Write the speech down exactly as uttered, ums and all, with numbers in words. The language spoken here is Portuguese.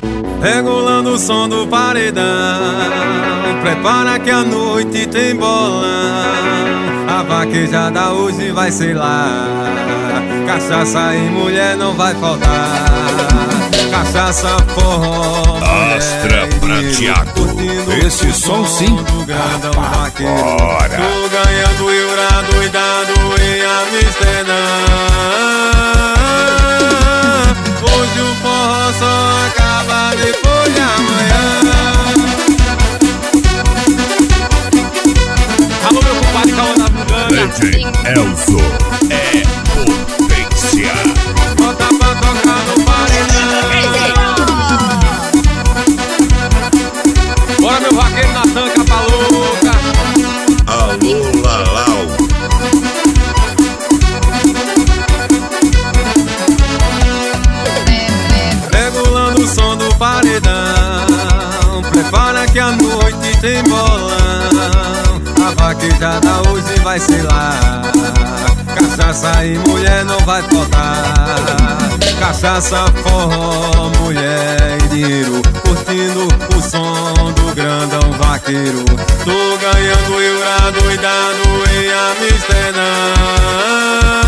Regulando o som do paredão, prepara que a noite tem bolão. A vaquejada hoje vai ser lá, cachaça e mulher não vai faltar. Cachaça, forró, Astra prateado. Esse som sim. Bora. Tô ganhando euro doidado em Amsterdã. Hoje o forró só acaba depois de amanhã. Alô, meu compadre, calma da Bugana. Legend Elzo é potência. Bota pra tocar no paredão. Bora, meu vaqueiro Natan, capa louca. Alô, Lalau. Regulando o som do paredão, prepara que a noite tem bolão. A vaquejada hoje vai ser lá, cachaça e mulher não vai faltar. Cachaça, forró, mulher e dinheiro, curtindo o som do grandão vaqueiro. Tô ganhando euro doidado em Amsterdã.